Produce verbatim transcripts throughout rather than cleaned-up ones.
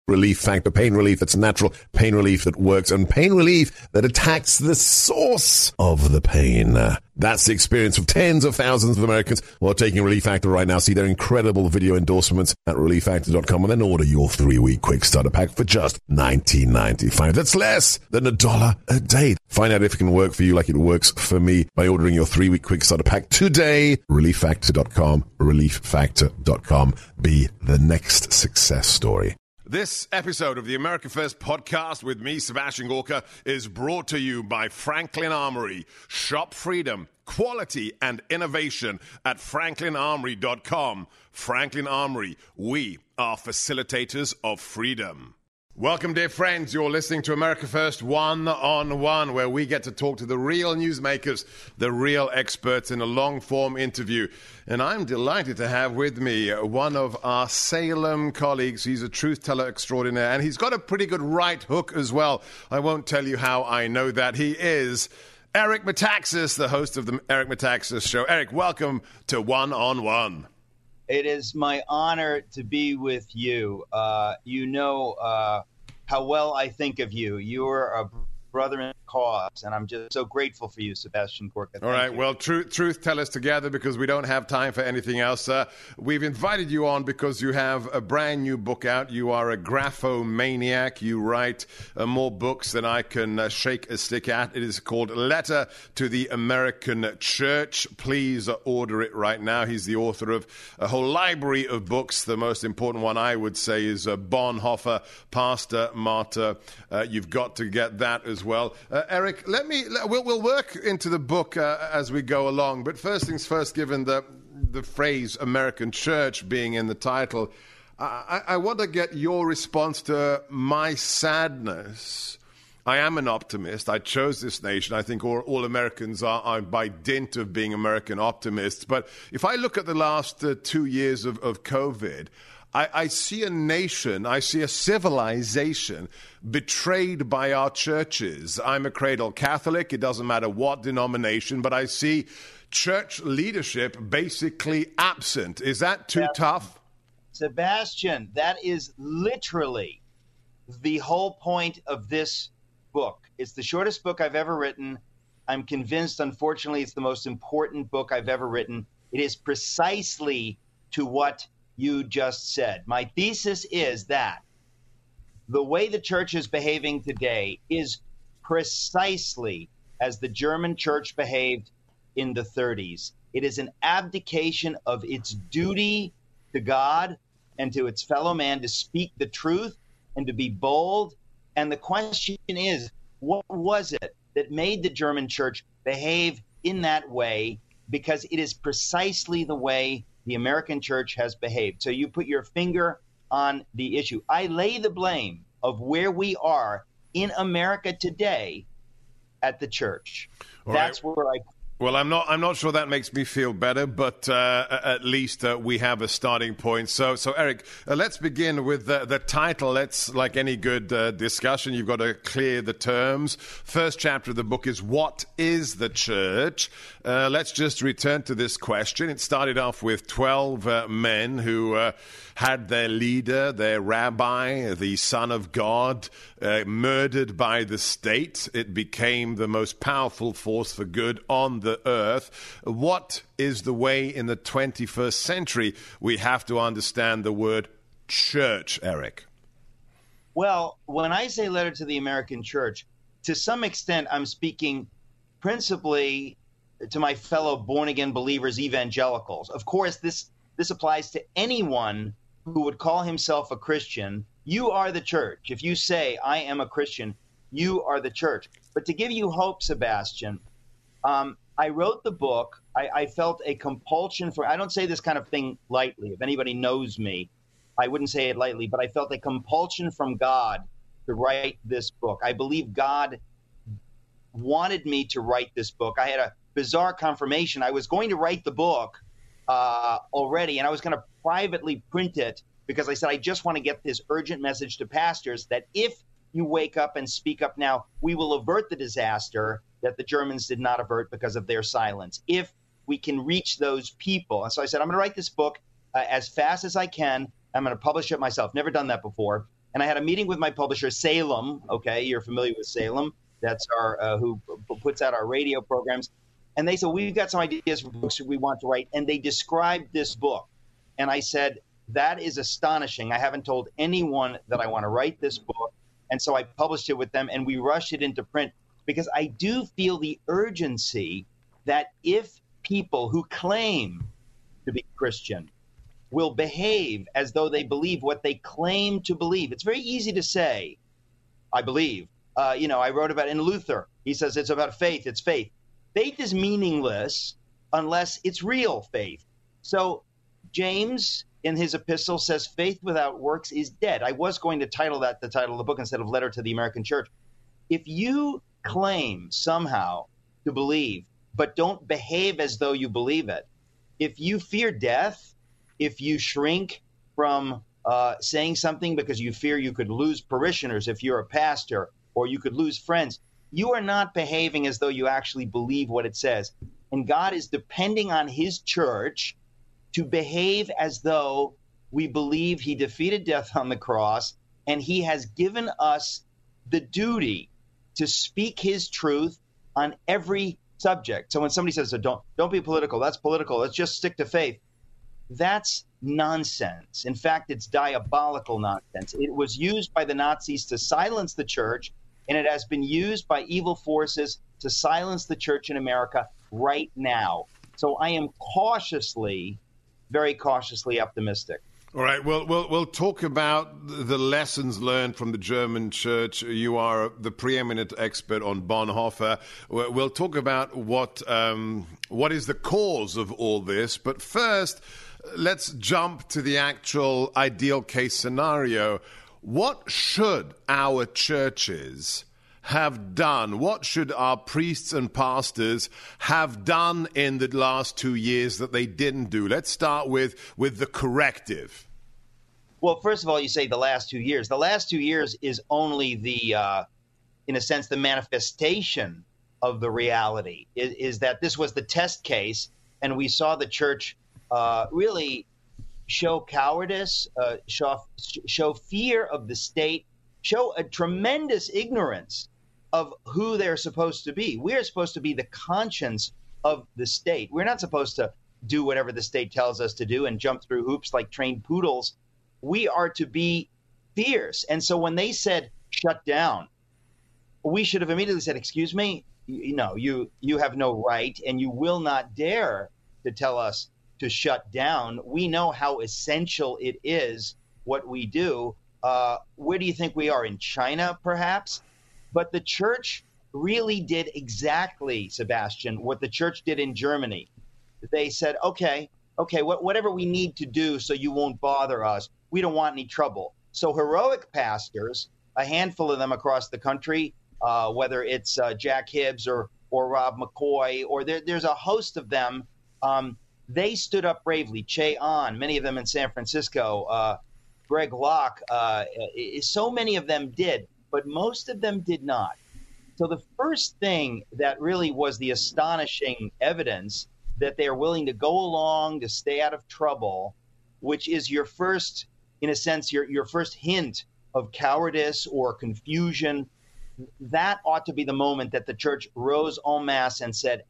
relief factor, pain relief that's natural, pain relief that works, and pain relief that attacks the source of the pain. That's the experience of tens of thousands of Americans who are taking Relief Factor right now. See their incredible video endorsements at relief factor dot com and then order your three-week quick starter pack for just nineteen ninety-five. That's less than a dollar a day. Find out if it can work for you like it works for me by ordering your three-week quick starter pack today. relief factor dot com, relief factor dot com. Be the next success story. This episode of the America First podcast with me, Sebastian Gorka, is brought to you by Franklin Armory. Shop freedom, quality, and innovation at franklin armory dot com. Franklin Armory, we are facilitators of freedom. Welcome, dear friends. You're listening to America First One-on-One, where we get to talk to the real newsmakers, the real experts in a long-form interview. And I'm delighted to have with me one of our Salem colleagues. He's a truth teller extraordinaire, and he's got a pretty good right hook as well. I won't tell you how I know that. He is Eric Metaxas, the host of the Eric Metaxas Show. Eric, welcome to One-on-One. It is my honor to be with you. Uh, you know uh, how well I think of you. You are a brother in the cause, and I'm just so grateful for you, Sebastian Gorka. All right, you. Well, truth, truth tell us together because we don't have time for anything else. Uh, we've invited you on because you have a brand new book out. You are a graphomaniac. You write uh, more books than I can uh, shake a stick at. It is called Letter to the American Church. Please uh, order it right now. He's the author of a whole library of books. The most important one, I would say, is uh, Bonhoeffer, Pastor Martyr. Uh, you've got to get that as well. Uh, Eric, let me, we'll, we'll work into the book uh, as we go along, but first things first, given the, the phrase American Church being in the title, I, I want to get your response to my sadness. I am an optimist. I chose this nation. I think all, all Americans are, are by dint of being American optimists. But if I look at the last uh, two years of, of COVID, I, I see a nation, I see a civilization betrayed by our churches. I'm a cradle Catholic. It doesn't matter what denomination, but I see church leadership basically absent. Is that too yeah. tough? Sebastian, that is literally the whole point of this book. It's the shortest book I've ever written. I'm convinced, unfortunately, it's the most important book I've ever written. It is precisely to what you just said. My thesis is that the way the church is behaving today is precisely as the German church behaved in the thirties. It is an abdication of its duty to God and to its fellow man to speak the truth and to be bold. And the question is, what was it that made the German church behave in that way? Because it is precisely the way the American church has behaved. So you put your finger on the issue. I lay the blame of where we are in America today at the church. All That's right. where I Well, I'm not. I'm not sure that makes me feel better, but uh, at least uh, we have a starting point. So, so Eric, uh, let's begin with the, the title. Let's, like any good uh, discussion, you've got to clear the terms. First chapter of the book is "What is the Church?" Uh, let's just return to this question. It started off with twelve uh, men who uh, had their leader, their rabbi, the Son of God, uh, murdered by the state. It became the most powerful force for good on the earth. What is the way in the twenty-first century we have to understand the word church, Eric? Well, when I say letter to the American church, to some extent I'm speaking principally to my fellow born-again believers, evangelicals. Of course, this this applies to anyone who would call himself a Christian. You are the church. If you say, I am a Christian, you are the church. But to give you hope, Sebastian, um, I wrote the book. I, I felt a compulsion for, I don't say this kind of thing lightly. If anybody knows me, I wouldn't say it lightly, but I felt a compulsion from God to write this book. I believe God wanted me to write this book. I had a bizarre confirmation. I was going to write the book uh, already, and I was going to privately print it because I said, I just want to get this urgent message to pastors that if you wake up and speak up now, we will avert the disaster that the Germans did not avert because of their silence, if we can reach those people. And so I said, I'm going to write this book uh, as fast as I can. I'm going to publish it myself. Never done that before. And I had a meeting with my publisher, Salem. Okay, you're familiar with Salem. That's our uh, who p- puts out our radio programs. And they said, we've got some ideas for books we want to write. And they described this book. And I said, that is astonishing. I haven't told anyone that I want to write this book. And so I published it with them, and we rushed it into print because I do feel the urgency that if people who claim to be Christian will behave as though they believe what they claim to believe. It's very easy to say, I believe. Uh, you know, I wrote about in Luther. He says it's about faith. It's faith. Faith is meaningless unless it's real faith. So James, in his epistle, says faith without works is dead. I was going to title that the title of the book instead of Letter to the American Church. If you claim somehow to believe, but don't behave as though you believe it, if you fear death, if you shrink from uh, saying something because you fear you could lose parishioners if you're a pastor, or you could lose friends, you are not behaving as though you actually believe what it says. And God is depending on his church to behave as though we believe he defeated death on the cross, and he has given us the duty to speak his truth on every subject. So when somebody says, so don't, don't be political, that's political, let's just stick to faith, that's nonsense. In fact, it's diabolical nonsense. It was used by the Nazis to silence the church, and it has been used by evil forces to silence the church in America right now. So I am cautiously, very cautiously optimistic. All right. Well, we'll we'll talk about the lessons learned from the German church. You are the preeminent expert on Bonhoeffer. We'll talk about what um, what is the cause of all this. But first, let's jump to the actual ideal case scenario. What should our churches have done? What should our priests and pastors have done in the last two years that they didn't do? Let's start with, with the corrective. Well, first of all, you say the last two years. The last two years is only the, uh, in a sense, the manifestation of the reality, is, is that this was the test case, and we saw the church uh, really show cowardice, uh, show, show fear of the state, show a tremendous ignorance of who they're supposed to be. We're supposed to be the conscience of the state. We're not supposed to do whatever the state tells us to do and jump through hoops like trained poodles. We are to be fierce. And so when they said shut down, we should have immediately said, excuse me, you know, you, you have no right, and you will not dare to tell us to shut down. We know how essential it is what we do. Uh, where do you think we are? In China, perhaps? But the church really did exactly, Sebastian, what the church did in Germany. They said, okay, okay, wh- whatever we need to do so you won't bother us. We don't want any trouble. So heroic pastors, a handful of them across the country, uh, whether it's uh, Jack Hibbs or, or Rob McCoy, or there, there's a host of them, um, they stood up bravely. Che Ahn, many of them in San Francisco, uh, Greg Locke, uh, so many of them did, but most of them did not. So the first thing that really was the astonishing evidence that they are willing to go along to stay out of trouble, which is your first, in a sense, your, your first hint of cowardice or confusion, that ought to be the moment that the church rose en masse and said,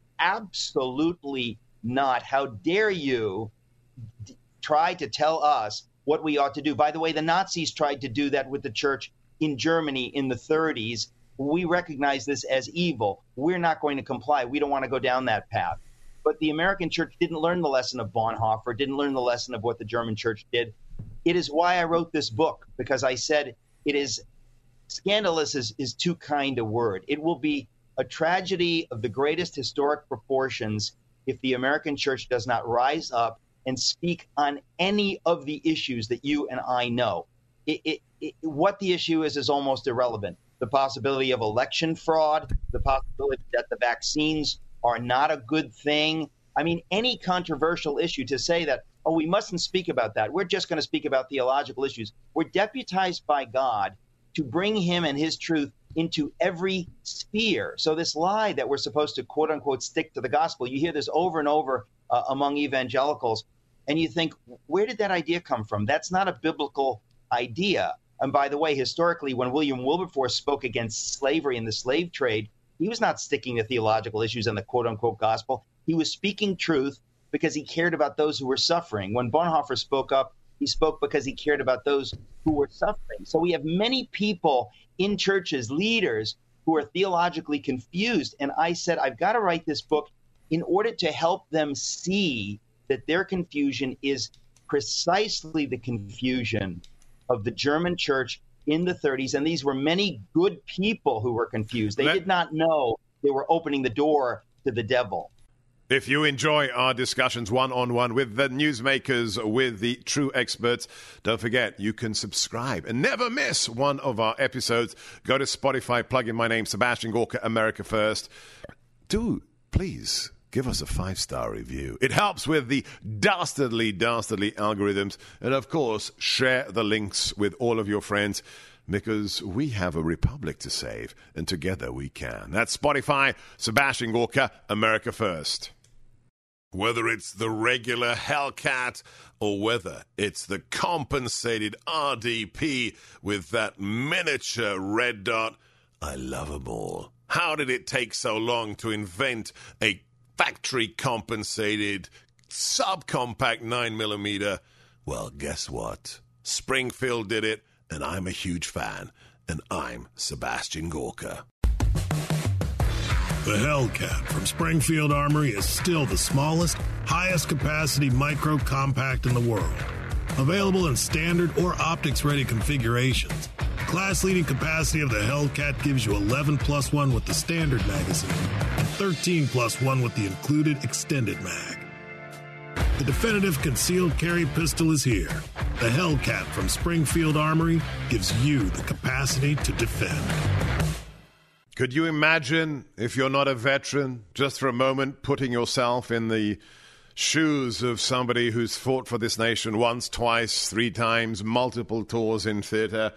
absolutely not. How dare you d- try to tell us what we ought to do? By the way, the Nazis tried to do that with the church in Germany in the thirties. We recognize this as evil. We're not going to comply. We don't want to go down that path. But the American church didn't learn the lesson of Bonhoeffer, didn't learn the lesson of what the German church did. It is why I wrote this book, because I said it is scandalous is, is too kind a word. It will be a tragedy of the greatest historic proportions if the American church does not rise up and speak on any of the issues that you and I know. It, it, it, what the issue is is almost irrelevant. The possibility of election fraud, the possibility that the vaccines are not a good thing. I mean, any controversial issue, to say that, oh, we mustn't speak about that. We're just going to speak about theological issues. We're deputized by God to bring him and his truth into every sphere. So this lie that we're supposed to, quote unquote, stick to the gospel, you hear this over and over uh, among evangelicals, and you think, where did that idea come from? That's not a biblical idea. And by the way, historically, when William Wilberforce spoke against slavery and the slave trade, he was not sticking to theological issues and the quote-unquote gospel. He was speaking truth because he cared about those who were suffering. When Bonhoeffer spoke up, he spoke because he cared about those who were suffering. So we have many people in churches, leaders, who are theologically confused. And I said, I've got to write this book in order to help them see that their confusion is precisely the confusion of the German church in the thirties. And these were many good people who were confused. They did not know they were opening the door to the devil. If you enjoy our discussions one-on-one with the newsmakers, with the true experts, don't forget you can subscribe and never miss one of our episodes. Go to Spotify, plug in my name, Sebastian Gorka, America First. Do please give us a five-star review. It helps with the dastardly, dastardly algorithms. And, of course, share the links with all of your friends because we have a republic to save, and together we can. That's Spotify, Sebastian Gorka, America First. Whether it's the regular Hellcat or whether it's the compensated R D P with that miniature red dot, I love them all. How did it take so long to invent a factory-compensated subcompact nine millimeter? Well, guess what? Springfield did it, and I'm a huge fan, and I'm Sebastian Gorka. The Hellcat from Springfield Armory is still the smallest, highest capacity micro compact in the world. Available in standard or optics-ready configurations. The class-leading capacity of the Hellcat gives you eleven plus one with the standard magazine and thirteen plus one with the included extended mag. The definitive concealed carry pistol is here. The Hellcat from Springfield Armory gives you the capacity to defend. Could you imagine, if you're not a veteran, just for a moment, putting yourself in the shoes of somebody who's fought for this nation once, twice, three times, multiple tours in theater,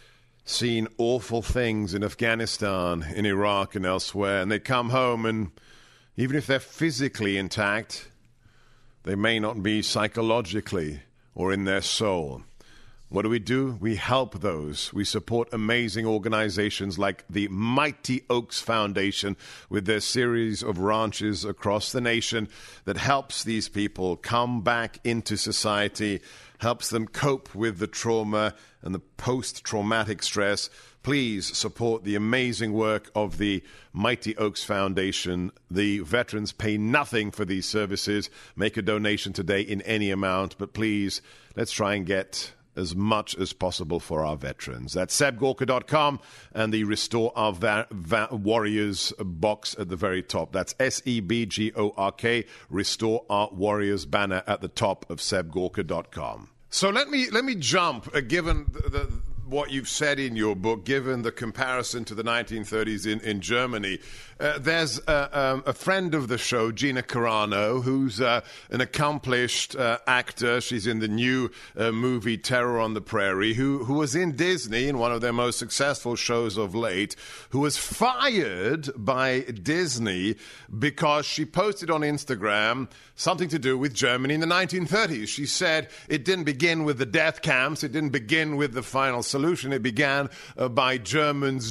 seen awful things in Afghanistan, in Iraq, and elsewhere, and they come home and even if they're physically intact, they may not be psychologically or in their soul. What do we do? We help those. We support amazing organizations like the Mighty Oaks Foundation with their series of ranches across the nation that helps these people come back into society, helps them cope with the trauma and the post-traumatic stress. Please support the amazing work of the Mighty Oaks Foundation. The veterans pay nothing for these services. Make a donation today in any amount, but please, let's try and get as much as possible for our veterans. That's seb gorka dot com and the Restore Our Va- Va- Warriors box at the very top. That's S E B G O R K, Restore Our Warriors banner at the top of seb gorka dot com. So let me let me jump, uh, given the, the, what you've said in your book, given the comparison to the nineteen thirties in, in Germany. Uh, there's uh, um, a friend of the show, Gina Carano, who's uh, an accomplished uh, actor. She's in the new uh, movie Terror on the Prairie, who, who was in Disney in one of their most successful shows of late, who was fired by Disney because she posted on Instagram something to do with Germany in the nineteen thirties. She said it didn't begin with the death camps. It didn't begin with the final solution. It began uh, by Germans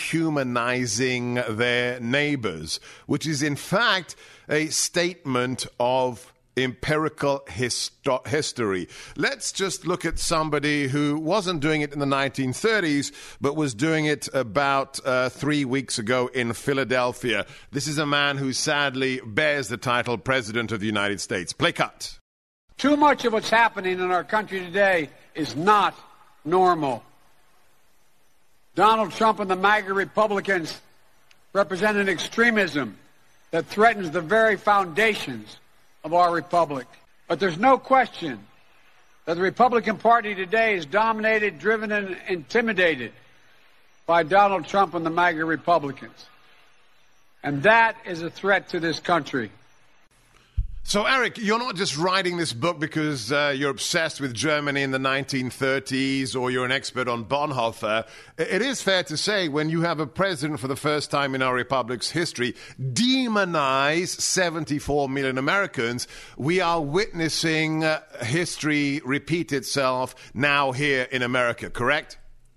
dehumanizing their neighbors, which is in fact a statement of empirical histo- history. Let's just look at somebody who wasn't doing it in the nineteen thirties, but was doing it about uh, three weeks ago in Philadelphia. This is a man who sadly bears the title President of the United States. Play cut. Too much of what's happening in our country today is not normal. Donald Trump and the MAGA Republicans represent an extremism that threatens the very foundations of our republic. But there's no question that the Republican Party today is dominated, driven, and intimidated by Donald Trump and the MAGA Republicans. And that is a threat to this country. So, Eric, you're not just writing this book because uh, you're obsessed with Germany in the nineteen thirties or you're an expert on Bonhoeffer. It is fair to say when you have a president for the first time in our republic's history demonize seventy-four million Americans, we are witnessing uh, history repeat itself now here in America, correct?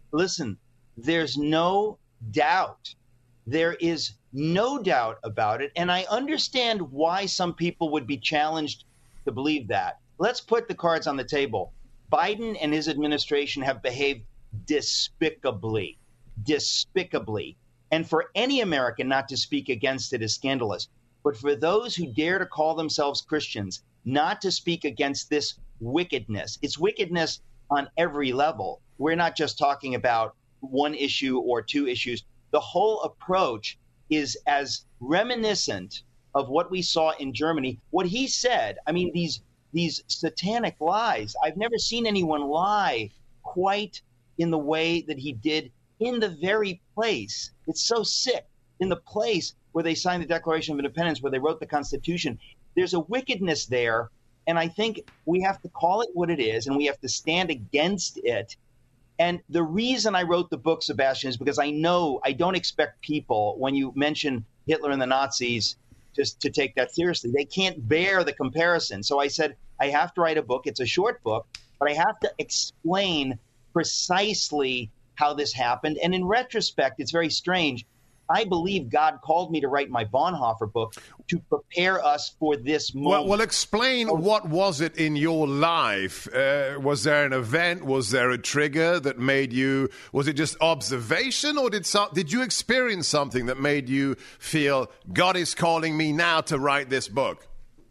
listen, there's no doubt. There is no doubt about it. And I understand why some people would be challenged to believe that. Let's put the cards on the table. Biden and his administration have behaved despicably, despicably. And for any American not to speak against it is scandalous. But for those who dare to call themselves Christians, not to speak against this wickedness, it's wickedness on every level. We're not just talking about one issue or two issues. The whole approach is as reminiscent of what we saw in Germany. What he said, I mean, these these satanic lies. I've never seen anyone lie quite in the way that he did in the very place. It's so sick. In the place where they signed the Declaration of Independence, where they wrote the Constitution, there's a wickedness there. And I think we have to call it what it is, and we have to stand against it. And the reason I wrote the book, Sebastian, is because I know I don't expect people, when you mention Hitler and the Nazis, just to take that seriously. They can't bear the comparison. So I said, I have to write a book. It's a short book, but I have to explain precisely how this happened. And in retrospect, it's very strange. I believe God called me to write my Bonhoeffer book to prepare us for this moment. Well, well explain, what was it in your life? Uh, was there an event? Was there a trigger that made you, was it just observation, or did some, did you experience something that made you feel God is calling me now to write this book?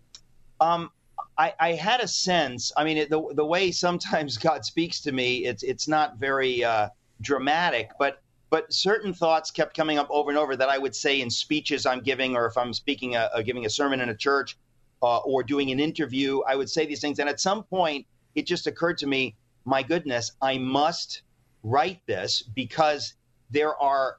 Um, I, I had a sense, I mean, it, the, the way sometimes God speaks to me, it's, it's not very uh, dramatic, but But certain thoughts kept coming up over and over that I would say in speeches I'm giving, or if I'm speaking, a, a, giving a sermon in a church uh, or doing an interview, I would say these things. And at some point, it just occurred to me, my goodness, I must write this, because there are,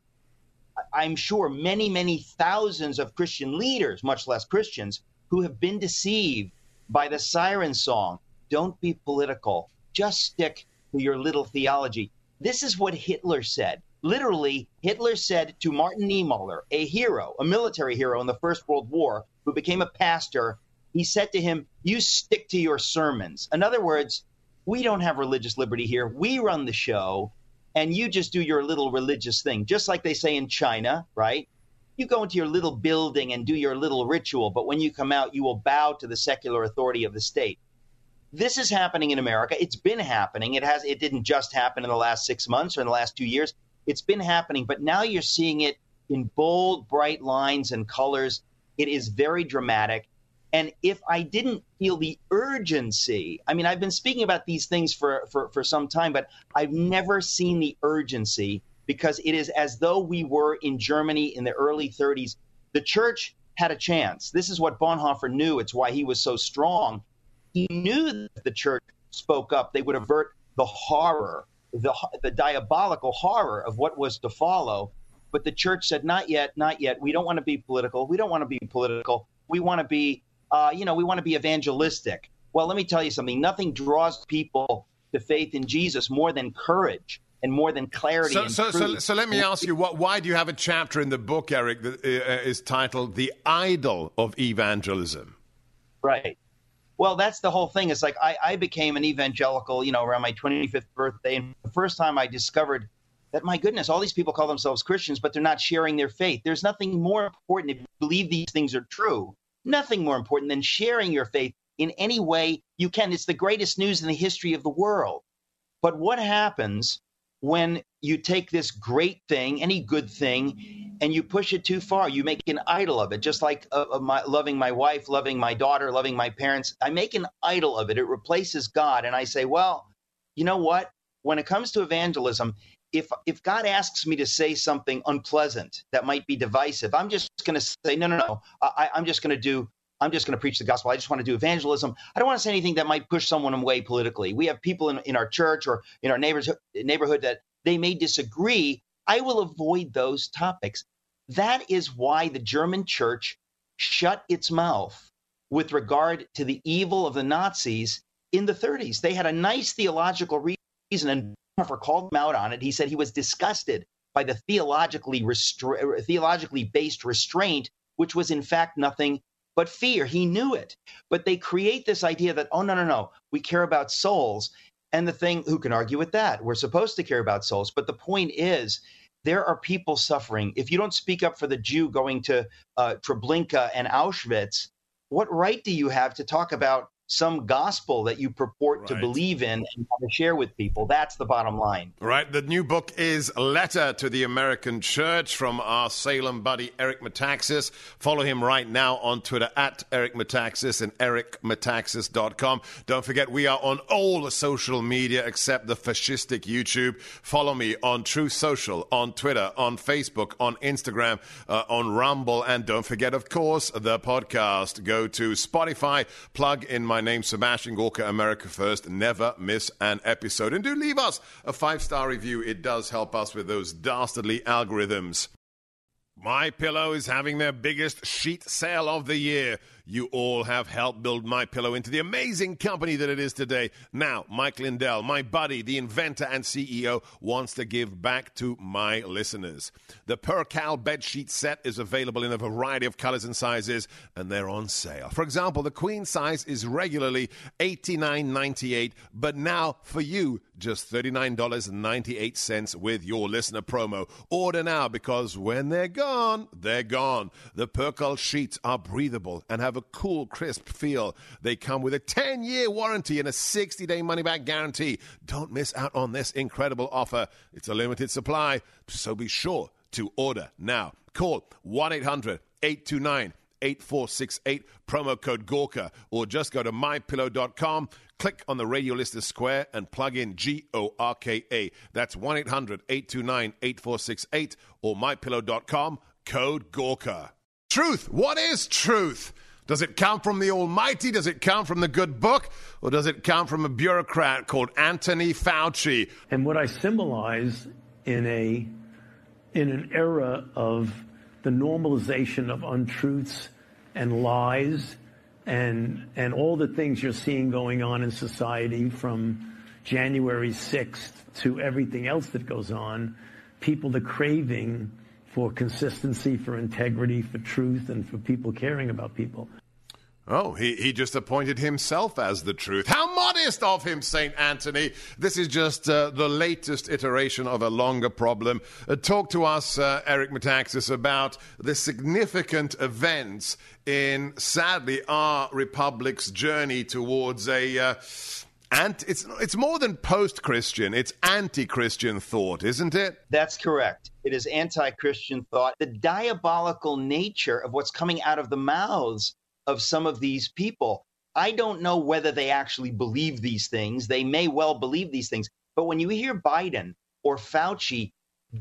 I'm sure, many, many thousands of Christian leaders, much less Christians, who have been deceived by the siren song. Don't be political. Just stick to your little theology. This is what Hitler said. Literally, Hitler said to Martin Niemöller, a hero, a military hero in the First World War, who became a pastor, he said to him, you stick to your sermons. In other words, we don't have religious liberty here. We run the show, and you just do your little religious thing, just like they say in China, right? You go into your little building and do your little ritual, but when you come out, you will bow to the secular authority of the state. This is happening in America. It's been happening. It has. It didn't just happen in the last six months or in the last two years. It's been happening, but now you're seeing it in bold, bright lines and colors. It is very dramatic. And if I didn't feel the urgency, I mean, I've been speaking about these things for, for, for some time, but I've never seen the urgency, because it is as though we were in Germany in the early thirties. The church had a chance. This is what Bonhoeffer knew. It's why he was so strong. He knew that if the church spoke up, they would avert the horror, the, the diabolical horror of what was to follow. But the church said, not yet, not yet. We don't want to be political. We don't want to be political. We want to be, uh, you know, we want to be evangelistic. Well, let me tell you something. Nothing draws people to faith in Jesus more than courage and more than clarity. So, and so, truth. so, so let me ask you, what, why do you have a chapter in the book, Eric, that uh, is titled The Idol of Evangelism? Right. Well, that's the whole thing. It's like I, I became an evangelical, you know, around my twenty-fifth birthday. And the first time I discovered that, my goodness, all these people call themselves Christians, but they're not sharing their faith. There's nothing more important, if you believe these things are true, nothing more important than sharing your faith in any way you can. It's the greatest news in the history of the world. But what happens when you take this great thing, any good thing, and you push it too far? You make an idol of it, just like uh, uh, my, loving my wife, loving my daughter, loving my parents. I make an idol of it. It replaces God. And I say, well, you know what? When it comes to evangelism, if if God asks me to say something unpleasant that might be divisive, I'm just going to say, no, no, no. I, I'm just going to do I'm just going to preach the gospel. I just want to do evangelism. I don't want to say anything that might push someone away politically. We have people in, in our church or in our neighbors, neighborhood that they may disagree. I will avoid those topics. That is why the German church shut its mouth with regard to the evil of the Nazis in the thirties. They had a nice theological reason, and Bonhoeffer called them out on it. He said he was disgusted by the theologically restra- theologically based restraint, which was in fact nothing but fear. He knew it. But they create this idea that, oh, no, no, no, we care about souls. And the thing, who can argue with that? We're supposed to care about souls. But the point is, there are people suffering. If you don't speak up for the Jew going to uh, Treblinka and Auschwitz, what right do you have to talk about some gospel that you purport Right. to believe in and want to share with people? That's the bottom line. Right. The new book is Letter to the American Church from our Salem buddy, Eric Metaxas. Follow him right now on Twitter at Eric Metaxas and eric metaxas dot com. Don't forget, we are on all the social media except the fascistic YouTube. Follow me on Truth Social, on Twitter, on Facebook, on Instagram, uh, on Rumble. And don't forget, of course, the podcast. Go to Spotify, plug in my name, Sebastian Gorka, America First. Never miss an episode. And do leave us a five-star review. It does help us with those dastardly algorithms. MyPillow is having their biggest sheet sale of the year. You all have helped build MyPillow into the amazing company that it is today. Now, Mike Lindell, my buddy, the inventor and C E O, wants to give back to my listeners. The Percal bedsheet set is available in a variety of colors and sizes, and they're on sale. For example, the queen size is regularly eighty-nine ninety-eight, but now for you, just thirty-nine ninety-eight with your listener promo. Order now, because when they're gone, they're gone. The Percal sheets are breathable and have a cool, crisp feel. They come with a ten-year warranty and a sixty-day money-back guarantee. Don't miss out on this incredible offer. It's a limited supply, so be sure to order now. Call one eight hundred eight two nine eight four six eight, promo code Gorka, or just go to my pillow dot com, click on the radio listener square, and plug in G O R K A. That's one eight hundred eight two nine eight four six eight or my pillow dot com, code Gorka. Truth. What is truth? Does it come from the Almighty? Does it come from the good book? Or does it come from a bureaucrat called Anthony Fauci? And what I symbolize in a in an era of the normalization of untruths and lies and and all the things you're seeing going on in society, from January sixth to everything else that goes on, people are craving for consistency, for integrity, for truth, and for people caring about people. Oh, he, he just appointed himself as the truth. How modest of him, Saint Anthony. This is just uh, the latest iteration of a longer problem. Uh, talk to us, uh, Eric Metaxas, about the significant events in, sadly, our republic's journey towards a... Uh, And it's it's more than post-Christian. It's anti-Christian thought, isn't it? That's correct. It is anti-Christian thought. The diabolical nature of what's coming out of the mouths of some of these people. I don't know whether they actually believe these things. They may well believe these things. But when you hear Biden or Fauci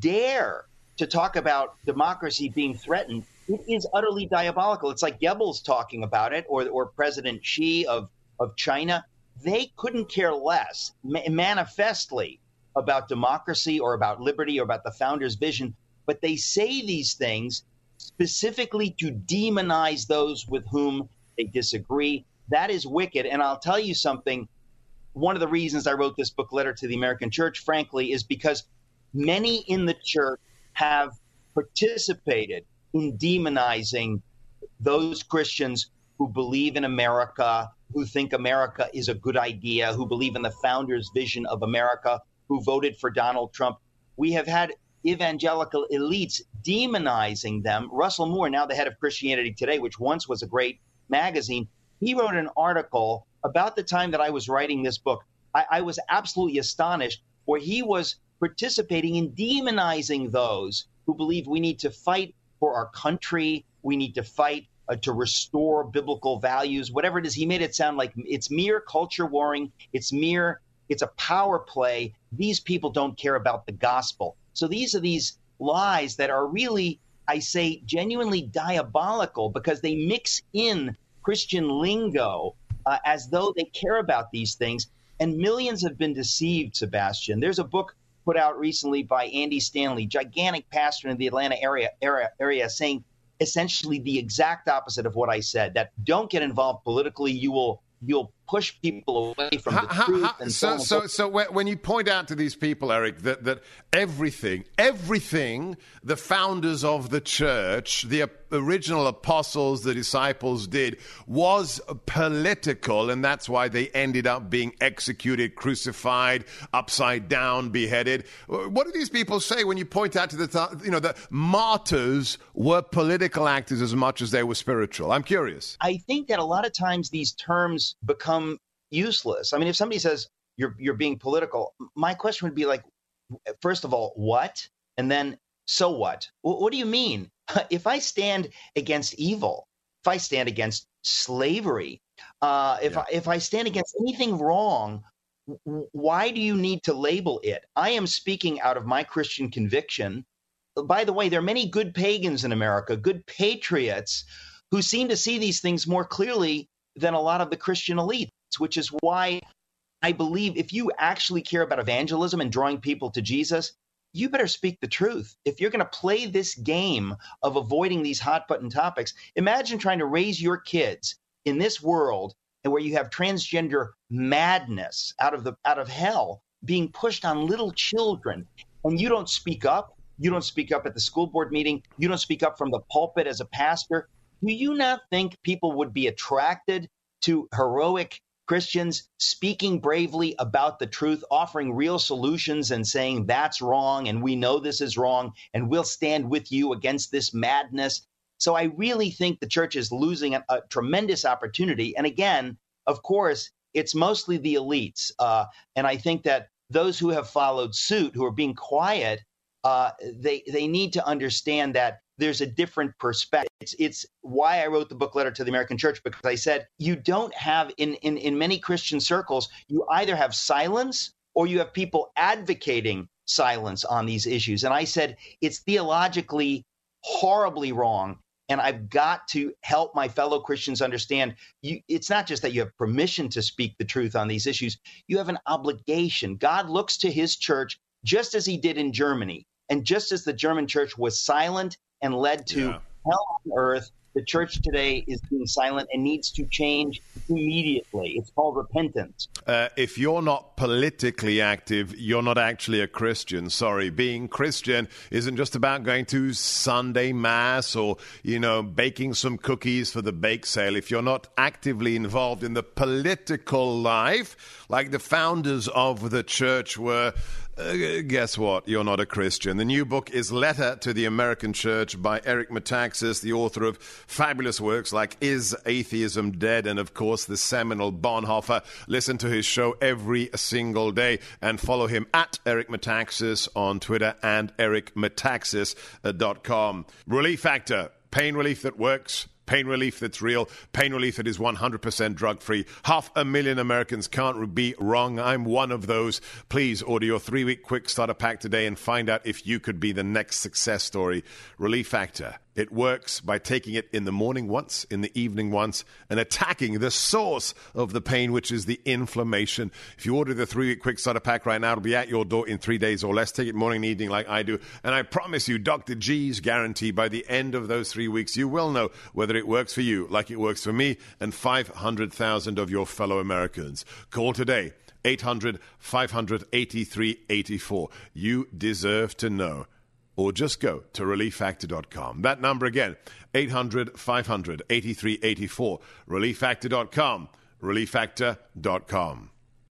dare to talk about democracy being threatened, it is utterly diabolical. It's like Goebbels talking about it, or, or President Xi of, of China. They couldn't care less ma- manifestly about democracy or about liberty or about the founder's vision, but they say these things specifically to demonize those with whom they disagree. That is wicked. And I'll tell you something. One of the reasons I wrote this book, Letter to the American Church, frankly, is because many in the church have participated in demonizing those Christians who believe in America, who think America is a good idea, who believe in the founder's vision of America, who voted for Donald Trump. We have had evangelical elites demonizing them. Russell Moore, now the head of Christianity Today, which once was a great magazine, he wrote an article about the time that I was writing this book. I, I was absolutely astonished, where he was participating in demonizing those who believe we need to fight for our country, we need to fight Uh, to restore biblical values, whatever it is. He made it sound like it's mere culture warring. It's mere, it's a power play. These people don't care about the gospel. So these are these lies that are really, I say, genuinely diabolical, because they mix in Christian lingo uh, as though they care about these things. And millions have been deceived, Sebastian. There's a book put out recently by Andy Stanley, gigantic pastor in the Atlanta area, area, area saying essentially the exact opposite of what I said, that don't get involved politically. You will you'll push people away from the how, truth. How, and so, so, so, so, so when you point out to these people, Eric, that, that everything, everything the founders of the church, the original apostles, the disciples did was political, and that's why they ended up being executed, crucified, upside down, beheaded. What do these people say when you point out to the, you know, the martyrs were political actors as much as they were spiritual? I'm curious. I think that a lot of times these terms become useless. I mean, if somebody says you're you're being political, my question would be like, first of all, what? And then, so what? What, what do you mean? If I stand against evil, if I stand against slavery, uh, if yeah. I, if I stand against anything wrong, w- why do you need to label it? I am speaking out of my Christian conviction. By the way, there are many good pagans in America, good patriots, who seem to see these things more clearly than a lot of the Christian elites, which is why I believe if you actually care about evangelism and drawing people to Jesus, you better speak the truth. If you're going to play this game of avoiding these hot button topics, imagine trying to raise your kids in this world and where you have transgender madness out of the out of hell being pushed on little children, and you don't speak up. You don't speak up at the school board meeting. You don't speak up from the pulpit as a pastor. Do you not think people would be attracted to heroic Christians speaking bravely about the truth, offering real solutions and saying that's wrong and we know this is wrong and we'll stand with you against this madness? So I really think the church is losing a, a tremendous opportunity. And again, of course, it's mostly the elites. Uh, and I think that those who have followed suit, who are being quiet, uh, they they need to understand that there's a different perspective. It's, it's why I wrote the book Letter to the American Church, because I said you don't have, in, in, in many Christian circles, you either have silence or you have people advocating silence on these issues. And I said it's theologically horribly wrong. And I've got to help my fellow Christians understand you, it's not just that you have permission to speak the truth on these issues. You have an obligation. God looks to his church just as he did in Germany. And just as the German church was silent and led to yeah. hell on earth, the church today is being silent and needs to change immediately. It's called repentance. Uh, if you're not politically active, you're not actually a Christian. Sorry, being Christian isn't just about going to Sunday Mass or, you know, baking some cookies for the bake sale. If you're not actively involved in the political life, like the founders of the church were, Uh, guess what? You're not a Christian. The new book is Letter to the American Church by Eric Metaxas, the author of fabulous works like Is Atheism Dead? And, of course, the seminal Bonhoeffer. Listen to his show every single day and follow him at Eric Metaxas on Twitter and eric metaxas dot com. Relief Factor, pain relief that works. Pain relief that's real, pain relief that is one hundred percent drug-free. Half a million Americans can't be wrong. I'm one of those. Please order your three-week quick starter pack today and find out if you could be the next success story. Relief Factor. It works by taking it in the morning once, in the evening once, and attacking the source of the pain, which is the inflammation. If you order the three-week quick starter pack right now, it'll be at your door in three days or less. Take it morning and evening like I do. And I promise you, Doctor G's guarantee, by the end of those three weeks, you will know whether it works for you like it works for me and five hundred thousand of your fellow Americans. Call today, eight hundred, five hundred, eighty-three eighty-four. You deserve to know. Or just go to relief factor dot com. That number again, eight hundred, five hundred, eighty-three eighty-four. relief factor dot com. relief factor dot com.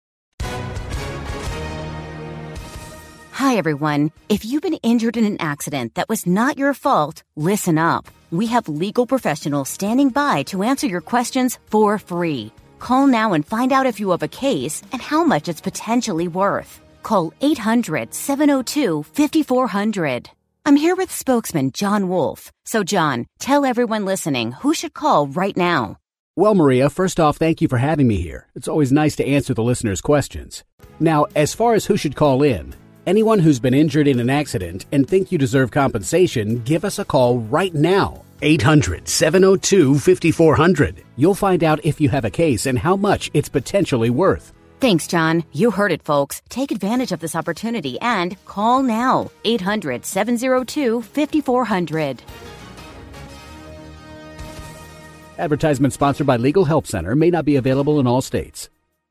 Hi, everyone. If you've been injured in an accident that was not your fault, listen up. We have legal professionals standing by to answer your questions for free. Call now and find out if you have a case and how much it's potentially worth. Call eight hundred, seven oh two, five four zero zero. I'm here with spokesman John Wolf. So, John, tell everyone listening who should call right now. Well, Maria, first off, thank you for having me here. It's always nice to answer the listeners' questions. Now, as far as who should call in, anyone who's been injured in an accident and think you deserve compensation, give us a call right now. eight hundred, seven oh two, five four zero zero. You'll find out if you have a case and how much it's potentially worth. Thanks, John. You heard it, folks. Take advantage of this opportunity and call now. eight hundred, seven oh two, five four zero zero. Advertisement sponsored by Legal Help Center. May not be available in all states.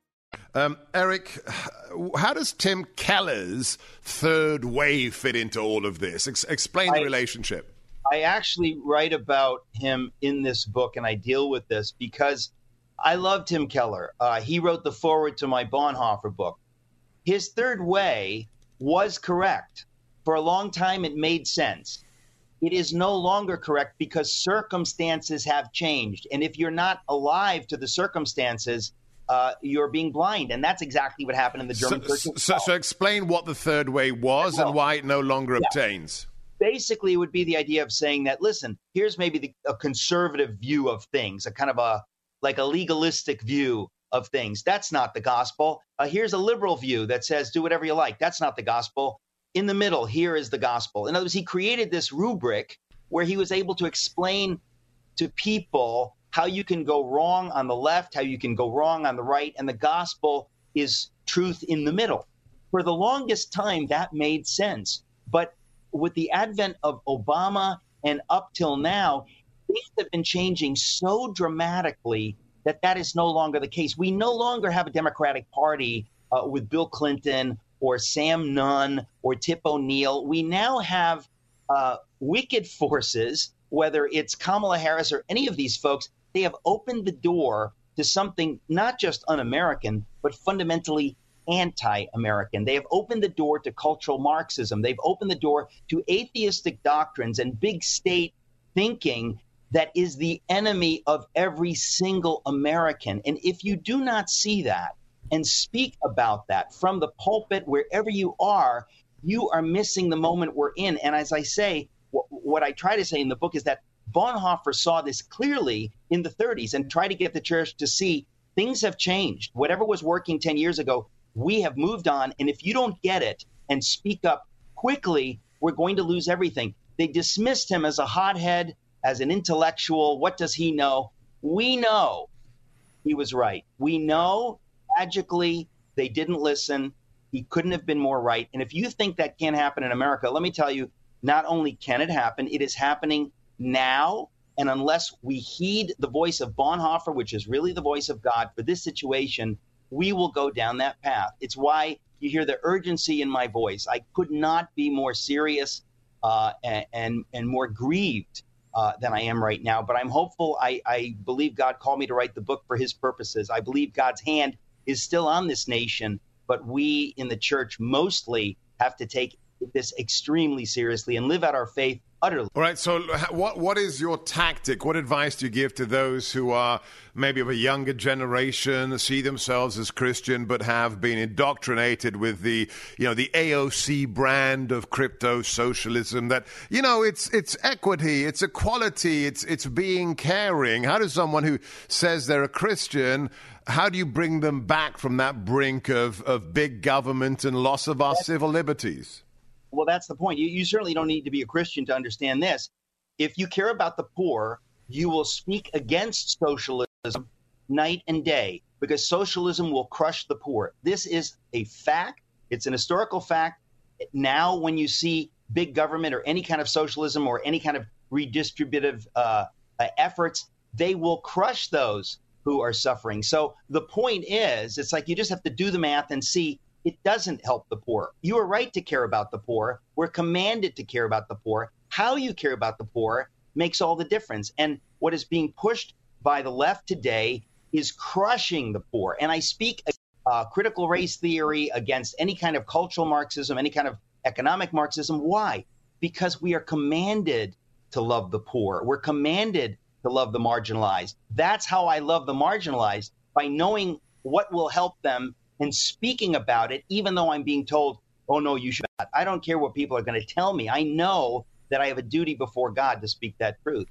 Um, Eric, how does Tim Keller's third way fit into all of this? Ex- explain the I, relationship. I actually write about him in this book, and I deal with this because I love Tim Keller. Uh, he wrote the foreword to my Bonhoeffer book. His third way was correct. For a long time, it made sense. It is no longer correct because circumstances have changed. And if you're not alive to the circumstances, uh, you're being blind. And that's exactly what happened in the German so, church. So, so explain what the third way was well, and why it no longer yeah. obtains. Basically, it would be the idea of saying that, listen, here's maybe the, a conservative view of things, a kind of a like a legalistic view of things. That's not the gospel. Uh, here's a liberal view that says do whatever you like. That's not the gospel. In the middle, here is the gospel. In other words, he created this rubric where he was able to explain to people how you can go wrong on the left, how you can go wrong on the right, and the gospel is truth in the middle. For the longest time, that made sense. But with the advent of Obama and up till now, things have been changing so dramatically that that is no longer the case. We no longer have a Democratic Party uh, with Bill Clinton or Sam Nunn or Tip O'Neill. We now have uh, wicked forces, whether it's Kamala Harris or any of these folks. They have opened the door to something not just un-American, but fundamentally anti-American. They have opened the door to cultural Marxism. They've opened the door to atheistic doctrines and big state thinking that is the enemy of every single American. And if you do not see that and speak about that from the pulpit, wherever you are, you are missing the moment we're in. And as I say, what, what I try to say in the book is that Bonhoeffer saw this clearly in the thirties and tried to get the church to see things have changed. Whatever was working ten years ago, we have moved on. And if you don't get it and speak up quickly, we're going to lose everything. They dismissed him as a hothead, as an intellectual. What does he know? We know he was right. We know tragically they didn't listen. He couldn't have been more right. And if you think that can't happen in America, let me tell you, not only can it happen, it is happening now. And unless we heed the voice of Bonhoeffer, which is really the voice of God for this situation, we will go down that path. It's why you hear the urgency in my voice. I could not be more serious uh, and, and, and more grieved Uh, than I am right now. But I'm hopeful. I, I believe God called me to write the book for his purposes. I believe God's hand is still on this nation, but we in the church mostly have to take this extremely seriously and live out our faith utterly. All right. So what what is your tactic? What advice do you give to those who are maybe of a younger generation, see themselves as Christian, but have been indoctrinated with the, you know, the A O C brand of crypto socialism that, you know, it's it's equity, it's equality, it's it's being caring. How does someone who says they're a Christian, how do you bring them back from that brink of, of big government and loss of our civil liberties? Well, that's the point. You, you certainly don't need to be a Christian to understand this. If you care about the poor, you will speak against socialism night and day, because socialism will crush the poor. This is a fact. It's an historical fact. Now, when you see big government or any kind of socialism or any kind of redistributive uh, uh, efforts, they will crush those who are suffering. So the point is, it's like you just have to do the math and see it doesn't help the poor. You are right to care about the poor. We're commanded to care about the poor. How you care about the poor makes all the difference. And what is being pushed by the left today is crushing the poor. And I speak uh, critical race theory against any kind of cultural Marxism, any kind of economic Marxism. Why? Because we are commanded to love the poor. We're commanded to love the marginalized. That's how I love the marginalized, by knowing what will help them and speaking about it, even though I'm being told, oh, no, you should not. I don't care what people are going to tell me. I know that I have a duty before God to speak that truth.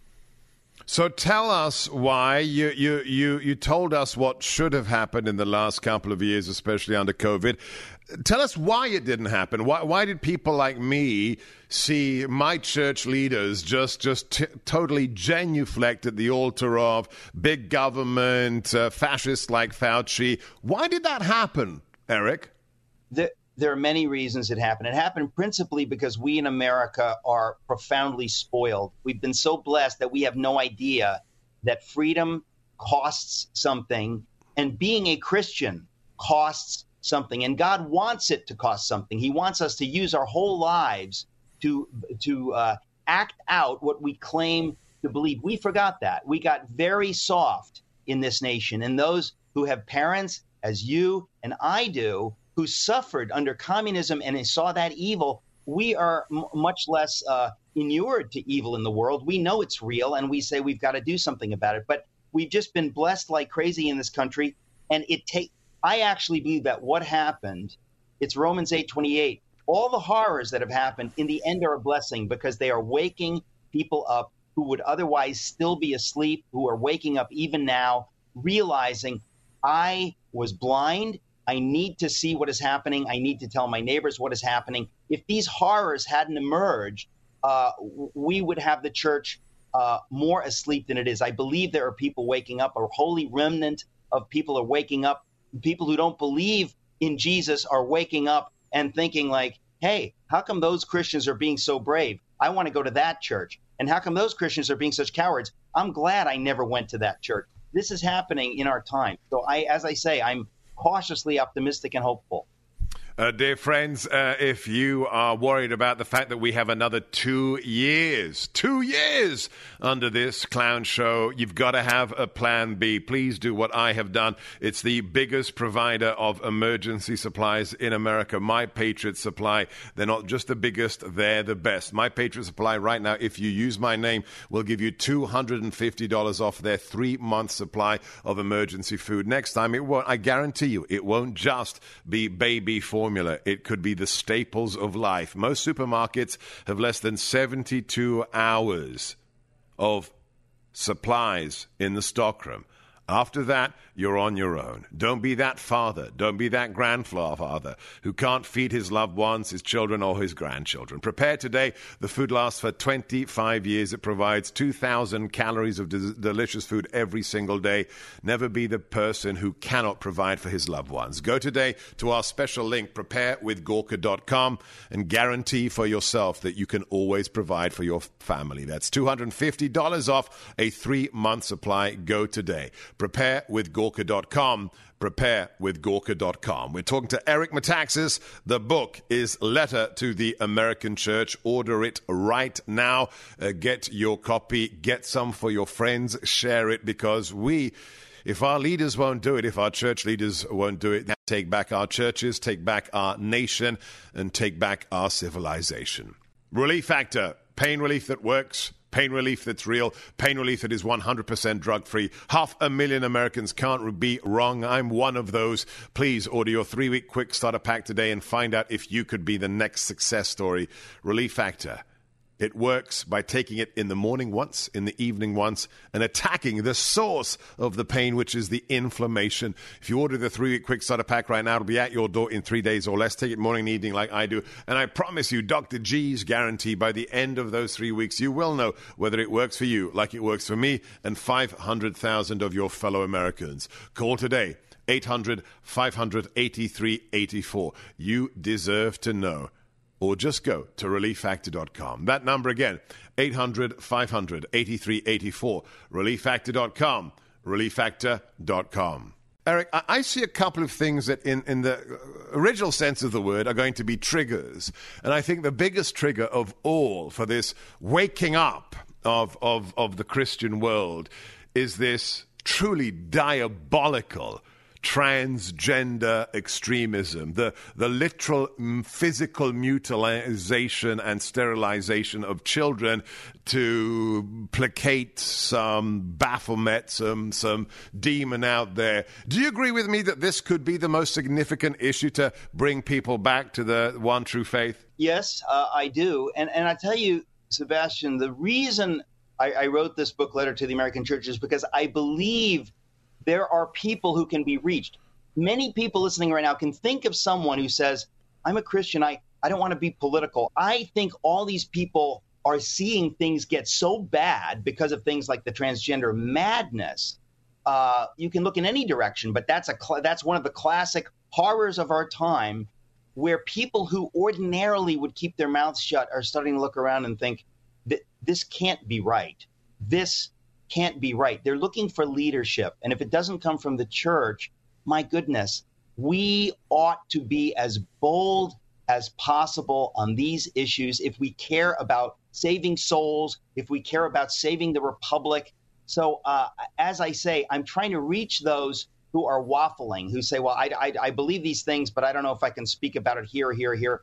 So tell us why you, you, you, you told us what should have happened in the last couple of years, especially under COVID. Tell us why it didn't happen. Why, why did people like me see my church leaders just just t- totally genuflect at the altar of big government, uh, fascists like Fauci? Why did that happen, Eric? The, there are many reasons it happened. It happened principally because we in America are profoundly spoiled. We've been so blessed that we have no idea that freedom costs something, and being a Christian costs something. And God wants it to cost something. He wants us to use our whole lives to to uh, act out what we claim to believe. We forgot that. We got very soft in this nation. And those who have parents, as you and I do, who suffered under communism and saw that evil, we are m- much less uh, inured to evil in the world. We know it's real, and we say we've got to do something about it. But we've just been blessed like crazy in this country, and it take. I actually believe that what happened, it's Romans eight twenty-eight. All the horrors that have happened in the end are a blessing, because they are waking people up who would otherwise still be asleep, who are waking up even now, realizing I was blind. I need to see what is happening. I need to tell my neighbors what is happening. If these horrors hadn't emerged, uh, we would have the church uh, more asleep than it is. I believe there are people waking up. A holy remnant of people are waking up. People who don't believe in Jesus are waking up and thinking like, hey, how come those Christians are being so brave? I want to go to that church. And how come those Christians are being such cowards? I'm glad I never went to that church. This is happening in our time. So I, as I say, I'm cautiously optimistic and hopeful. Uh, dear friends, uh, if you are worried about the fact that we have another two years, two years under this clown show, you've got to have a plan B. Please do what I have done. It's the biggest provider of emergency supplies in America, My Patriot Supply. They're not just the biggest, they're the best. My Patriot Supply right now, if you use my name, will give you two hundred fifty dollars off their three-month supply of emergency food. Next time, it won't, I guarantee you, it won't just be baby formula. It could be the staples of life. Most supermarkets have less than seventy-two hours of supplies in the stockroom. After that, you're on your own. Don't be that father. Don't be that grandfather who can't feed his loved ones, his children, or his grandchildren. Prepare today. The food lasts for twenty-five years. It provides two thousand calories of de- delicious food every single day. Never be the person who cannot provide for his loved ones. Go today to our special link, prepare with gorka dot com, and guarantee for yourself that you can always provide for your family. That's two hundred fifty dollars off a three-month supply. Go today. prepare with gorka dot com. prepare with gorka dot com. We're talking to Eric Metaxas. The book is Letter to the American Church. Order it right now. Uh, get your copy. Get some for your friends. Share it, because we, if our leaders won't do it, if our church leaders won't do it, take back our churches, take back our nation, and take back our civilization. Relief Factor. Pain relief that works. Pain relief that's real, pain relief that is one hundred percent drug-free. Half a million Americans can't be wrong. I'm one of those. Please order your three-week quick starter pack today and find out if you could be the next success story. Relief Factor. It works by taking it in the morning once, in the evening once, and attacking the source of the pain, which is the inflammation. If you order the three-week quick starter pack right now, it'll be at your door in three days or less. Take it morning and evening like I do. And I promise you, Doctor G's guarantee, by the end of those three weeks, you will know whether it works for you like it works for me and five hundred thousand of your fellow Americans. Call today, eight hundred, five hundred, eighty-three eighty-four. You deserve to know. Or just go to relief factor dot com. That number again, eight hundred, five hundred, eighty-three eighty-four. relief factor dot com. relief factor dot com. Eric, I see a couple of things that in, in the original sense of the word are going to be triggers. And I think the biggest trigger of all for this waking up of, of, of the Christian world is this truly diabolical transgender extremism, the, the literal physical mutilation and sterilization of children to placate some Baphomet, some, some demon out there. Do you agree with me that this could be the most significant issue to bring people back to the one true faith? Yes, uh, I do. And, and I tell you, Sebastian, the reason I, I wrote this book, Letter to the American Church, is because I believe there are people who can be reached. Many people listening right now can think of someone who says, I'm a Christian, I, I don't want to be political. I think all these people are seeing things get so bad because of things like the transgender madness. Uh, you can look in any direction, but that's a cl- that's one of the classic horrors of our time, where people who ordinarily would keep their mouths shut are starting to look around and think, this can't be right. This can't be right. They're looking for leadership. And if it doesn't come from the church, my goodness, we ought to be as bold as possible on these issues if we care about saving souls, if we care about saving the republic. So uh, as I say, I'm trying to reach those who are waffling, who say, well, I, I, I believe these things, but I don't know if I can speak about it here, here, here.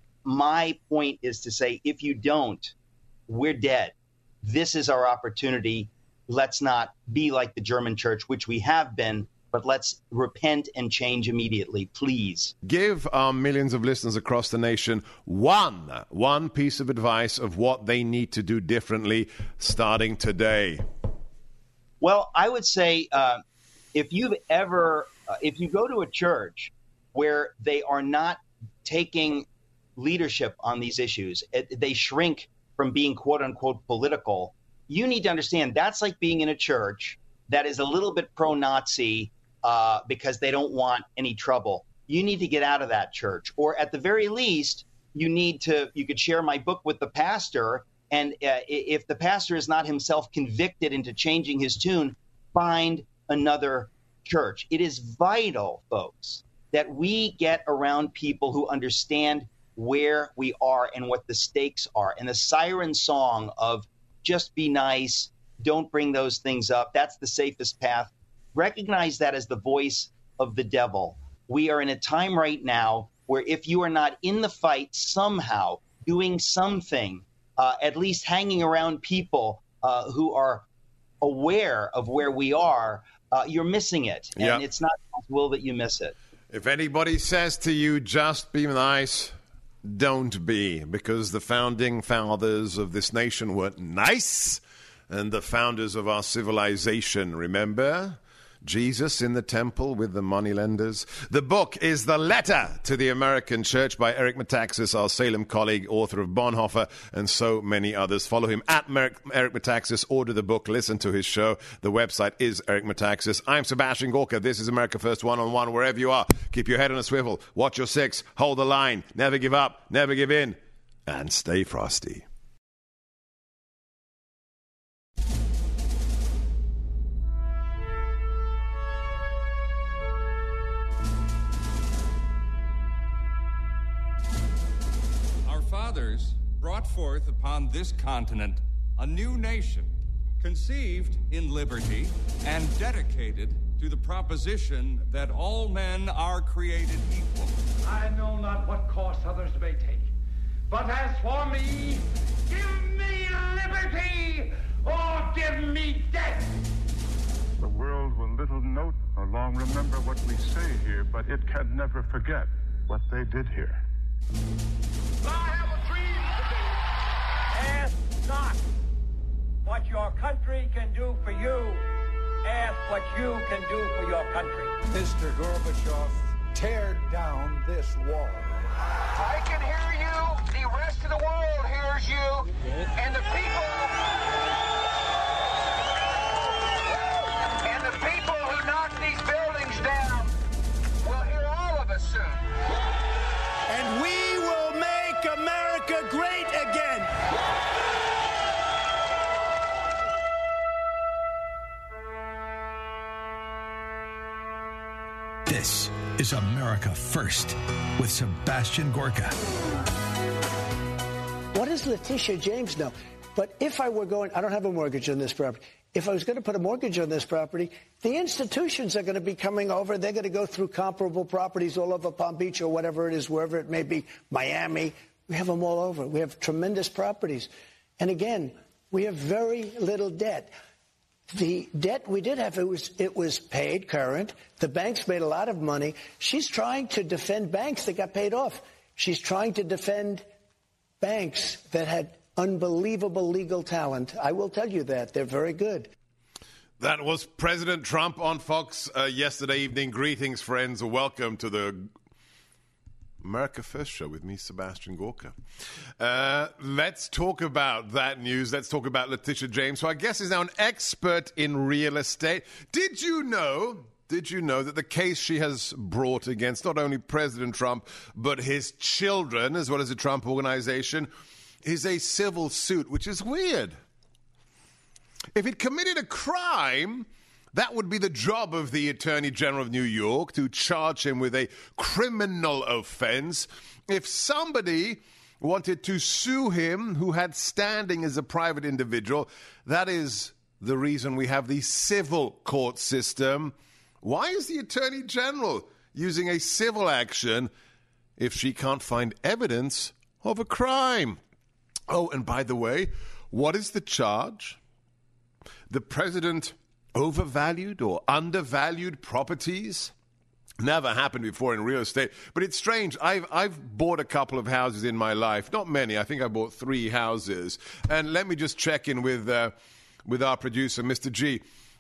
My point is to say, if you don't, we're dead. This is our opportunity. Let's not be like the German church, which we have been, but let's repent and change immediately, please. Give our millions of listeners across the nation one, one piece of advice of what they need to do differently starting today. Well, I would say uh, if you've ever, uh, if you go to a church where they are not taking leadership on these issues, it, they shrink from being quote unquote political, you need to understand that's like being in a church that is a little bit pro-Nazi uh, because they don't want any trouble. You need to get out of that church, or at the very least, you need to, you could share my book with the pastor. And uh, if the pastor is not himself convicted into changing his tune, find another church. It is vital, folks, that we get around people who understand where we are and what the stakes are. And the siren song of just be nice, don't bring those things up, that's the safest path. Recognize that as the voice of the devil. We are in a time right now where if you are not in the fight somehow, doing something, uh, at least hanging around people uh, who are aware of where we are, uh, you're missing it. And yep. It's not God's will that you miss it. If anybody says to you, just be nice, don't be, because the founding fathers of this nation weren't nice, and the founders of our civilization, remember? Jesus in the temple with the moneylenders. The book is The Letter to the American Church by Eric Metaxas, our Salem colleague, author of Bonhoeffer, and so many others. Follow him at Eric Metaxas. Order the book. Listen to his show. The website is Eric Metaxas. I'm Sebastian Gorka. This is America First One-on-One. Wherever you are, keep your head on a swivel. Watch your six. Hold the line. Never give up. Never give in. And stay frosty. Fathers brought forth upon this continent a new nation, conceived in liberty and dedicated to the proposition that all men are created equal. I know not what course others may take, but as for me, give me liberty or give me death. The world will little note or long remember what we say here, but it can never forget what they did here. I have a dream today. Ask not what your country can do for you. Ask what you can do for your country. Mister Gorbachev, tear down this wall. I can hear you. The rest of the world hears you. And the people... and the people who knock these buildings down will hear all of us soon. And we will make America great again. This is America First with Sebastian Gorka. What does Letitia James know? But if I were going, I don't have a mortgage on this property. If I was going to put a mortgage on this property, the institutions are going to be coming over. They're going to go through comparable properties all over Palm Beach or whatever it is, wherever it may be, Miami. We have them all over. We have tremendous properties. And again, we have very little debt. The debt we did have, it was it was paid current. The banks made a lot of money. She's trying to defend banks that got paid off. She's trying to defend banks that had unbelievable legal talent. I will tell you that. They're very good. That was President Trump on Fox uh, yesterday evening. Greetings, friends. Welcome to the America First show with me, Sebastian Gorka. Uh, let's talk about that news. Let's talk about Letitia James, who I guess is now an expert in real estate. Did you know... Did you know that the case she has brought against not only President Trump, but his children, as well as the Trump Organization, is a civil suit, which is weird. If it committed a crime, that would be the job of the Attorney General of New York, to charge him with a criminal offense. If somebody wanted to sue him who had standing as a private individual, that is the reason we have the civil court system. Why is the Attorney General using a civil action if she can't find evidence of a crime? Oh, and by the way, what is the charge? The president overvalued or undervalued properties? Never happened before in real estate, but it's strange. I've I've bought a couple of houses in my life, not many. I think I bought three houses. And let me just check in with uh, with our producer, Mister G.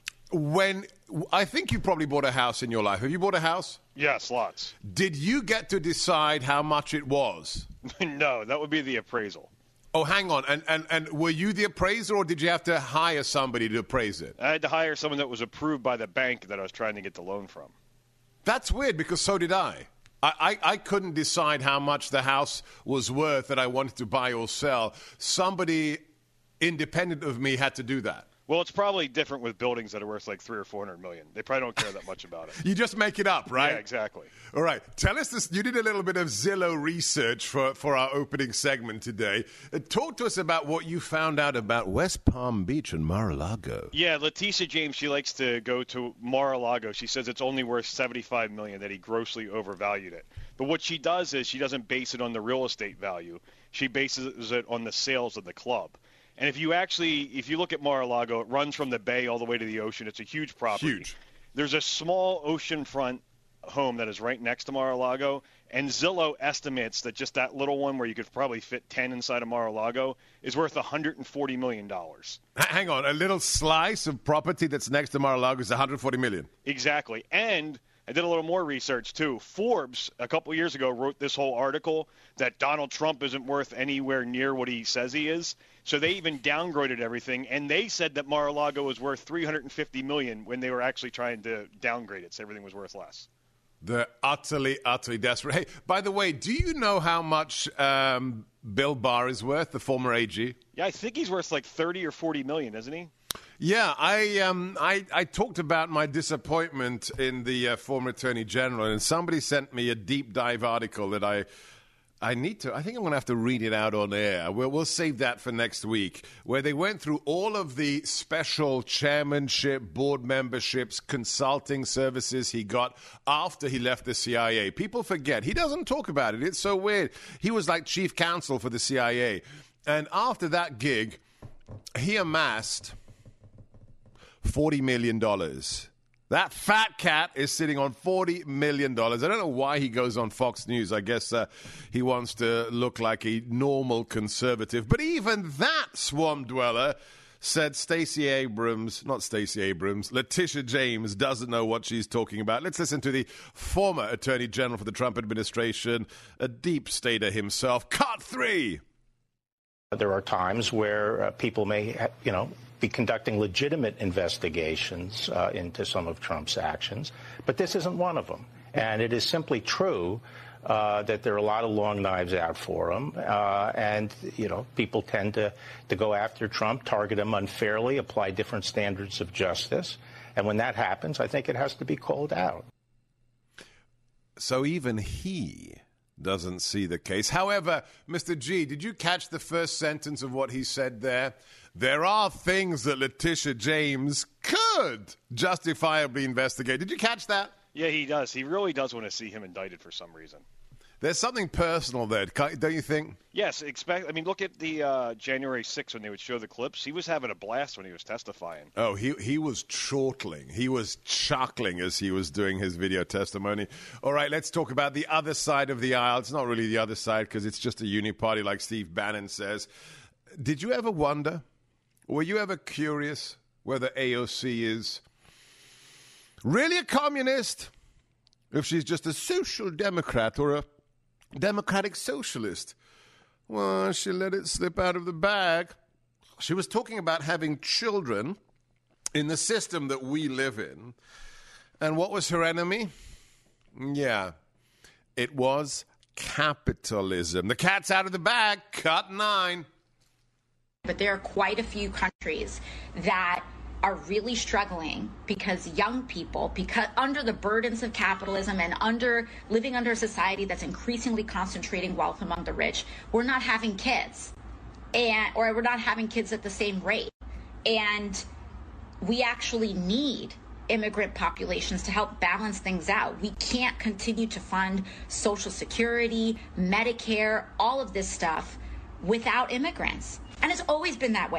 When I think you probably bought a house in your life. Have you bought a house? Yes, lots. Did you get to decide how much it was? No, that would be the appraisal. Oh, hang on. And, and and were you the appraiser, or did you have to hire somebody to appraise it? I had to hire someone that was approved by the bank that I was trying to get the loan from. That's weird, because so did I. I, I. I couldn't decide how much the house was worth that I wanted to buy or sell. Somebody independent of me had to do that. Well, it's probably different with buildings that are worth like three or four hundred million. They probably don't care that much about it. You just make it up, right? Yeah, exactly. All right. Tell us this. You did a little bit of Zillow research for, for our opening segment today. Uh, talk to us about what you found out about West Palm Beach and Mar-a-Lago. Yeah, Letitia James, she likes to go to Mar-a-Lago. She says it's only worth seventy-five million dollars, that he grossly overvalued it. But what she does is she doesn't base it on the real estate value. She bases it on the sales of the club. And if you actually, if you look at Mar-a-Lago, it runs from the bay all the way to the ocean. It's a huge property. Huge. There's a small oceanfront home that is right next to Mar-a-Lago, and Zillow estimates that just that little one where you could probably fit ten inside of Mar-a-Lago is worth one hundred forty million dollars. Hang on, a little slice of property that's next to Mar-a-Lago is one hundred forty million dollars. Exactly. And I did a little more research, too. Forbes, a couple years ago, wrote this whole article that Donald Trump isn't worth anywhere near what he says he is. So they even downgraded everything, and they said that Mar-a-Lago was worth three hundred fifty million dollars when they were actually trying to downgrade it, so everything was worth less. They're utterly, utterly desperate. Hey, by the way, do you know how much um, Bill Barr is worth, the former A G? Yeah, I think he's worth like thirty or forty million, isn't he? Yeah, I um, I, I talked about my disappointment in the uh, former Attorney General, and somebody sent me a deep dive article that I I need to. I think I'm going to have to read it out on air. We'll, we'll save that for next week, where they went through all of the special chairmanship, board memberships, consulting services he got after he left the C I A. People forget. He doesn't talk about it. It's so weird. He was like chief counsel for the C I A. And after that gig, he amassed forty million dollars. That fat cat is sitting on forty million dollars. I don't know why he goes on Fox News. I guess uh, he wants to look like a normal conservative. But even that swamp dweller said Stacey Abrams, not Stacey Abrams, Letitia James doesn't know what she's talking about. Let's listen to the former Attorney General for the Trump administration, a deep stater himself. Cut three. There are times where uh, people may, ha- you know, be conducting legitimate investigations uh, into some of Trump's actions, but this isn't one of them. And it is simply true uh, that there are a lot of long knives out for him, uh, and you know people tend to to go after Trump, target him unfairly, apply different standards of justice, and when that happens, I think it has to be called out. So even he doesn't see the case. However, Mister G, did you catch the first sentence of what he said there? There are things that Letitia James could justifiably investigate. Did you catch that? Yeah, he does. He really does want to see him indicted for some reason. There's something personal there, don't you think? Yes, expect. I mean, look at the uh, January sixth when they would show the clips. He was having a blast when he was testifying. Oh, he he was chortling. He was chuckling as he was doing his video testimony. All right, let's talk about the other side of the aisle. It's not really the other side because it's just a uni-party like Steve Bannon says. Did you ever wonder, were you ever curious whether A O C is really a communist? If she's just a social democrat or a democratic socialist? Well, she let it slip out of the bag. She was talking about having children in the system that we live in. And what was her enemy? Yeah, it was capitalism. The cat's out of the bag. Cut nine. but there are quite a few countries that are really struggling because young people, because under the burdens of capitalism and under living under a society that's increasingly concentrating wealth among the rich, we're not having kids, and or we're not having kids at the same rate. And we actually need immigrant populations to help balance things out. We can't continue to fund Social Security, Medicare, all of this stuff without immigrants. And it's always been that way.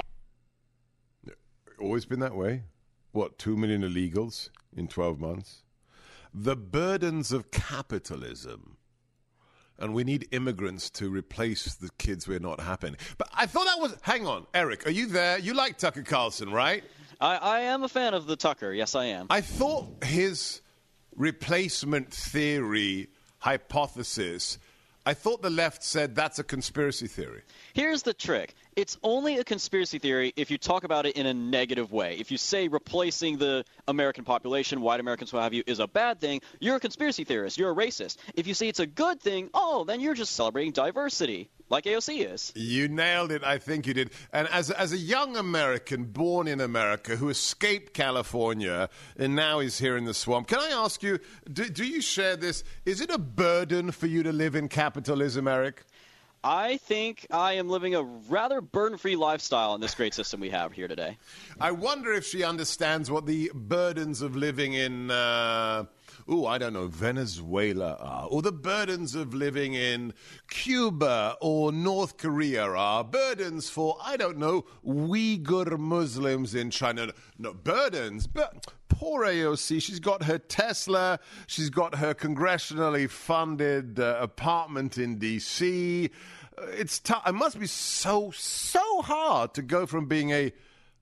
Always been that way? What, two million illegals in twelve months? The burdens of capitalism. And we need immigrants to replace the kids we're not having. But I thought that was... Hang on, Eric, are you there? You like Tucker Carlson, right? I, I am a fan of the Tucker. Yes, I am. I thought his replacement theory hypothesis... I thought the left said that's a conspiracy theory. Here's the trick. It's only a conspiracy theory if you talk about it in a negative way. If you say replacing the American population, white Americans, what have you, is a bad thing, you're a conspiracy theorist. You're a racist. If you say it's a good thing, oh, then you're just celebrating diversity, like A O C is. You nailed it. I think you did. And as, as a young American born in America who escaped California and now is here in the swamp, can I ask you, do, do you share this? Is it a burden for you to live in capitalism, Eric? I think I am living a rather burden-free lifestyle in this great system we have here today. I wonder if she understands what the burdens of living in, uh, oh, I don't know, Venezuela are, or the burdens of living in Cuba or North Korea are, burdens for, I don't know, Uyghur Muslims in China. No, no burdens, but... Poor A O C. She's got her Tesla. She's got her congressionally funded uh, apartment in D C. Uh, it's t- it must be so, so hard to go from being a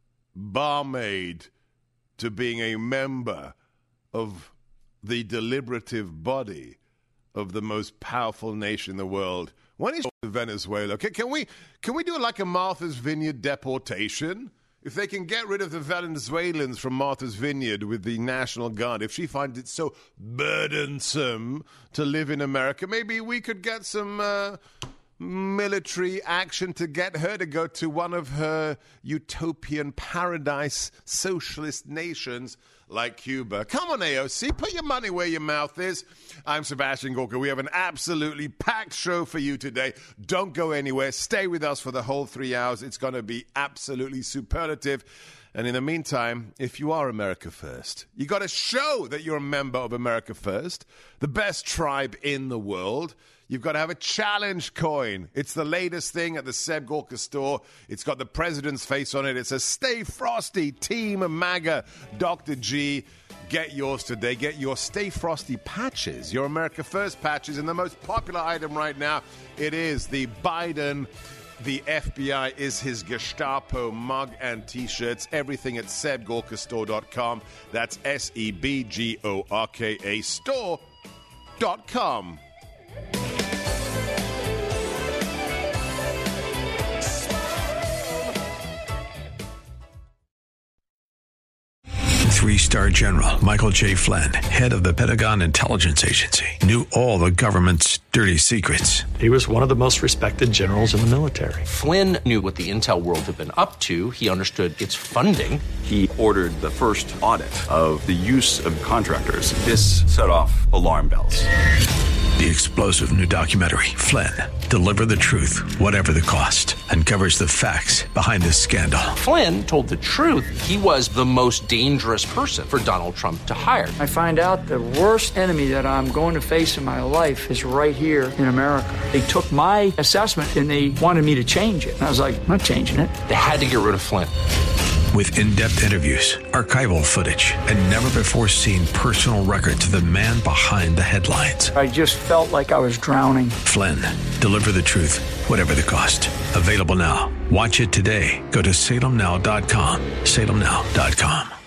barmaid to being a member of the deliberative body of the most powerful nation in the world. When is Venezuela? Can, can we can we do it like a Martha's Vineyard deportation? If they can get rid of the Venezuelans from Martha's Vineyard with the National Guard, if she finds it so burdensome to live in America, maybe we could get some uh, military action to get her to go to one of her utopian paradise socialist nations like Cuba. Come on, A O C, put your money where your mouth is. I'm Sebastian Gorka. We have an absolutely packed show for you today. Don't go anywhere. Stay with us for the whole three hours. It's going to be absolutely superlative. And in the meantime, if you are America First, you got to show that you're a member of America First, the best tribe in the world. You've got to have a challenge coin. It's the latest thing at the Seb Gorka store. It's got the president's face on it. It says, Stay Frosty, Team MAGA, Doctor G. Get yours today. Get your Stay Frosty patches, your America First patches. And the most popular item right now, it is the Biden, the F B I is his Gestapo mug and T-shirts. Everything at seb gorka store dot com. That's S E B G O R K A store dot com. Three-star general Michael J. Flynn, head of the Pentagon Intelligence Agency, knew all the government's dirty secrets. He was one of the most respected generals in the military. Flynn knew what the intel world had been up to. He understood its funding. He ordered the first audit of the use of contractors. This set off alarm bells. The explosive new documentary, Flynn, Deliver the Truth, Whatever the Cost, uncovers the facts behind this scandal. Flynn told the truth. He was the most dangerous person for Donald Trump to hire. I find out the worst enemy that I'm going to face in my life is right here in America. They took my assessment and they wanted me to change it. And I was like, I'm not changing it. They had to get rid of Flynn. With in-depth interviews, archival footage, and never-before-seen personal records of the man behind the headlines. I just felt like I was drowning. Flynn, Deliver the Truth, Whatever the Cost. Available now. Watch it today. Go to salem now dot com. salem now dot com.